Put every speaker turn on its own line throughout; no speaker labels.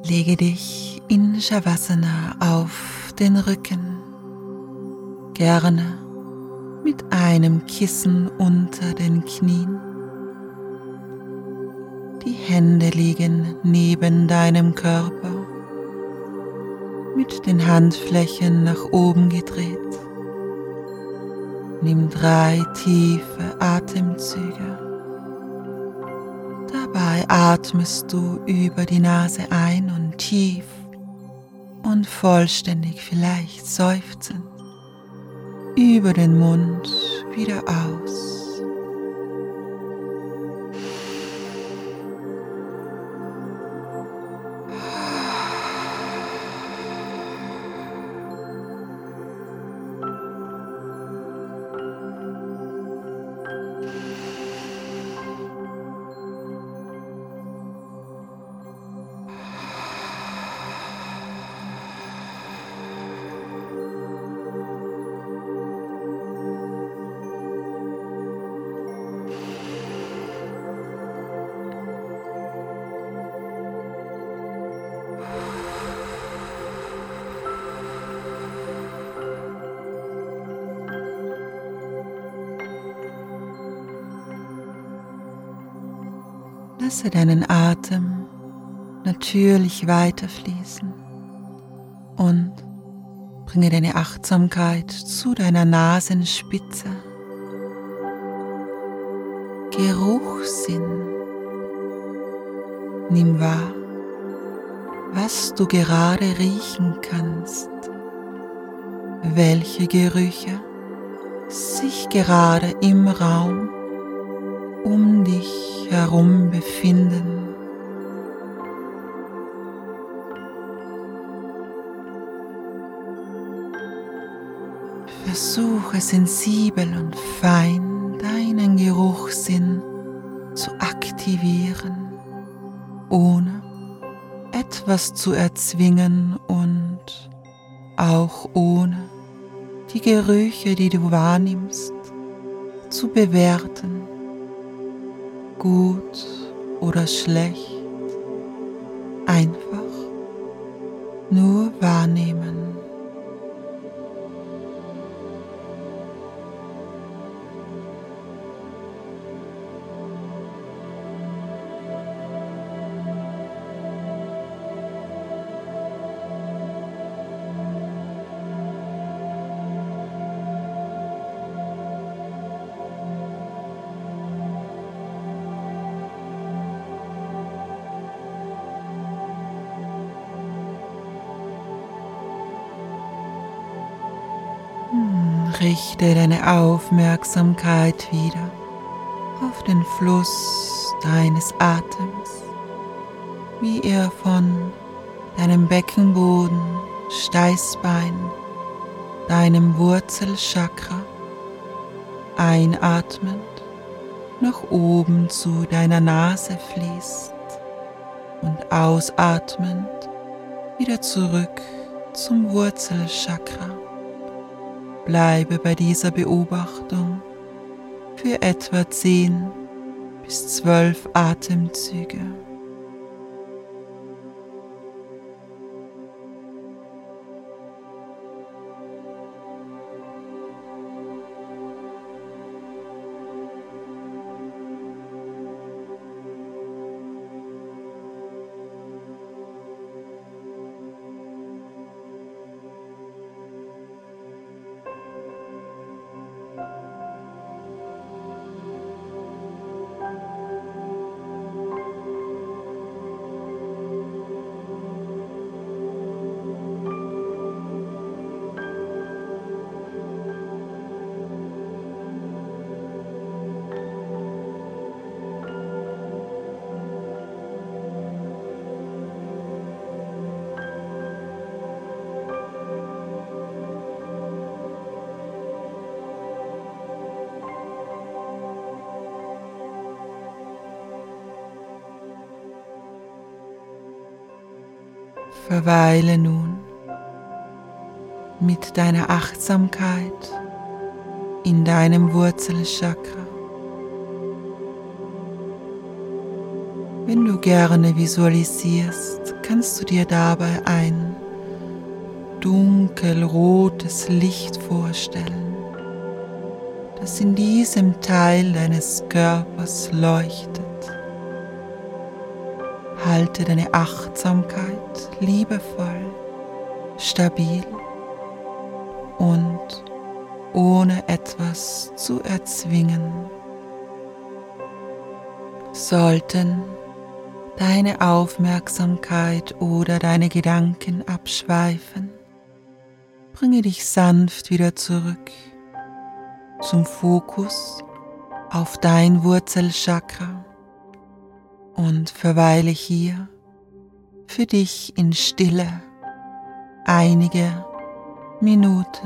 Lege dich in Shavasana auf den Rücken, gerne mit einem Kissen unter den Knien. Die Hände liegen neben deinem Körper, mit den Handflächen nach oben gedreht. Nimm 3 tiefe Atemzüge. Dabei atmest du über die Nase ein und tief und vollständig, vielleicht seufzend, über den Mund wieder aus. Lasse deinen Atem natürlich weiterfließen und bringe deine Achtsamkeit zu deiner Nasenspitze. Geruchssinn. Nimm wahr, was du gerade riechen kannst, welche Gerüche sich gerade im Raum um dich herum befinden. Versuche sensibel und fein deinen Geruchssinn zu aktivieren, ohne etwas zu erzwingen und auch ohne die Gerüche, die du wahrnimmst, zu bewerten. Gut oder schlecht, einfach nur wahrnehmen. Richte deine Aufmerksamkeit wieder auf den Fluss deines Atems, wie er von deinem Beckenboden, Steißbein, deinem Wurzelchakra einatmend nach oben zu deiner Nase fließt und ausatmend wieder zurück zum Wurzelchakra. Bleibe bei dieser Beobachtung für etwa 10 bis 12 Atemzüge. Verweile nun mit deiner Achtsamkeit in deinem Wurzelchakra. Wenn du gerne visualisierst, kannst du dir dabei ein dunkelrotes Licht vorstellen, das in diesem Teil deines Körpers leuchtet. Halte deine Achtsamkeit liebevoll, stabil und ohne etwas zu erzwingen. Sollten deine Aufmerksamkeit oder deine Gedanken abschweifen, bringe dich sanft wieder zurück zum Fokus auf dein Wurzelchakra und verweile hier für dich in Stille einige Minuten.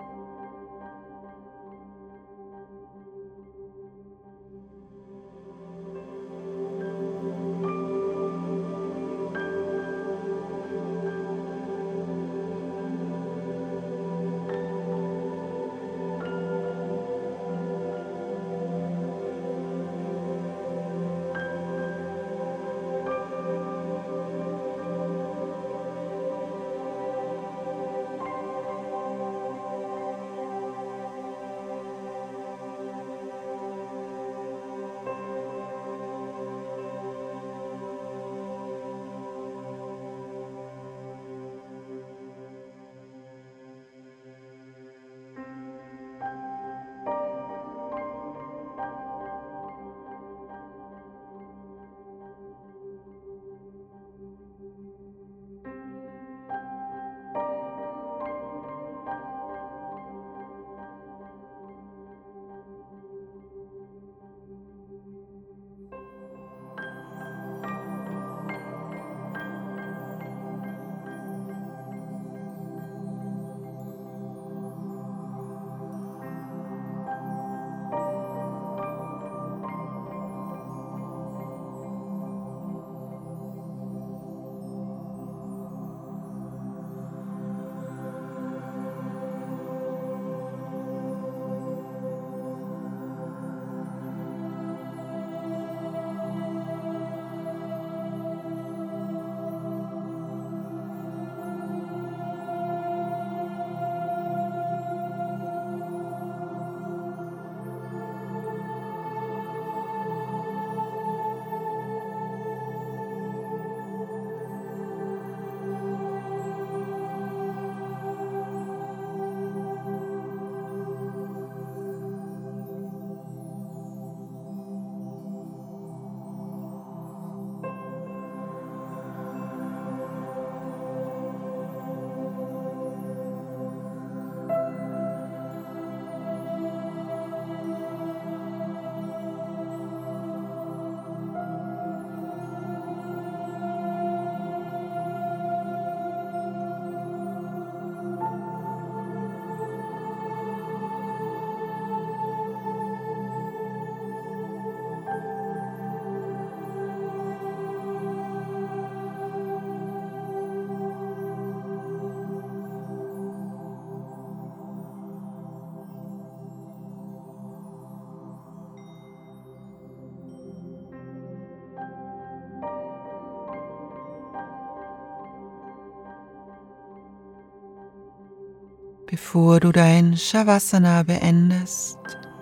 Bevor du dein Shavasana beendest,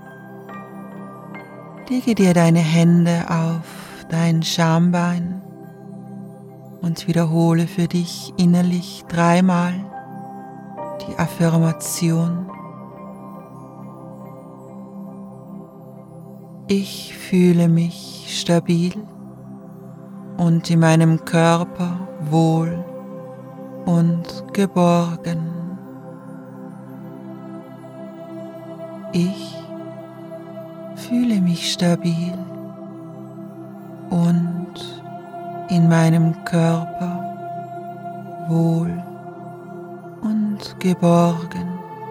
lege dir deine Hände auf dein Schambein und wiederhole für dich innerlich 3-mal die Affirmation: Ich fühle mich stabil und in meinem Körper wohl und geborgen. Ich fühle mich stabil und in meinem Körper wohl und geborgen.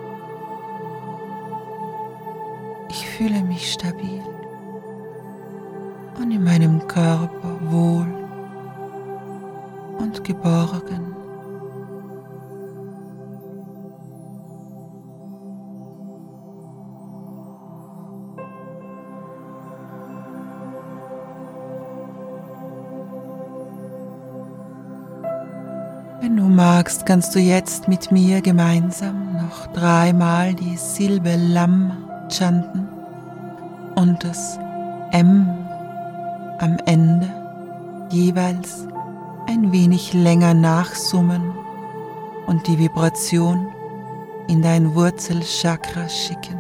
Ich fühle mich stabil und in meinem Körper wohl und geborgen. Wenn du magst, kannst du jetzt mit mir gemeinsam noch 3-mal die Silbe Lam chanten und das M am Ende jeweils ein wenig länger nachsummen und die Vibration in dein Wurzelchakra schicken.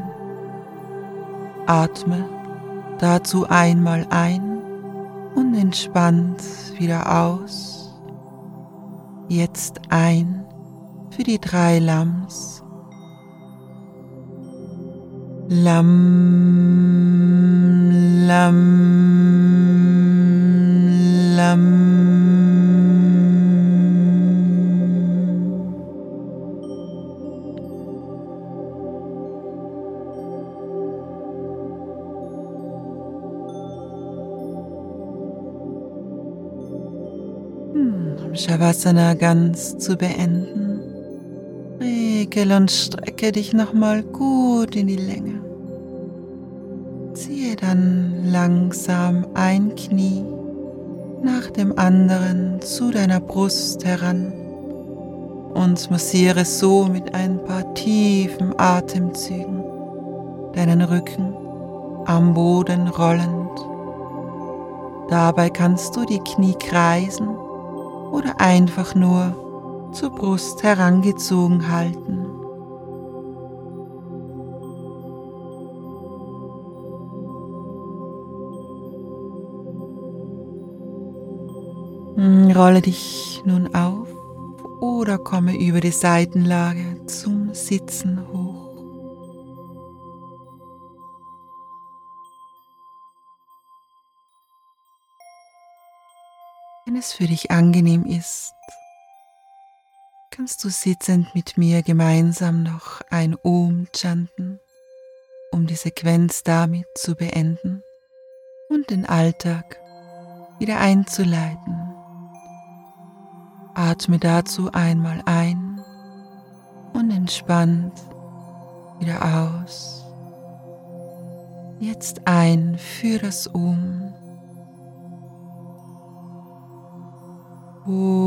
Atme dazu einmal ein und entspannt wieder aus. Jetzt ein für die 3 Lams. Lam, Lam, Lam. Shavasana ganz zu beenden. Regel und strecke dich nochmal gut in die Länge. Ziehe dann langsam ein Knie nach dem anderen zu deiner Brust heran und massiere so mit ein paar tiefen Atemzügen deinen Rücken am Boden rollend. Dabei kannst du die Knie kreisen oder einfach nur zur Brust herangezogen halten. Rolle dich nun auf oder komme über die Seitenlage zum Sitzen hoch. Wenn es für dich angenehm ist, kannst du sitzend mit mir gemeinsam noch ein Om chanten, um die Sequenz damit zu beenden und den Alltag wieder einzuleiten. Atme dazu einmal ein und entspannt wieder aus. Jetzt ein für das Om.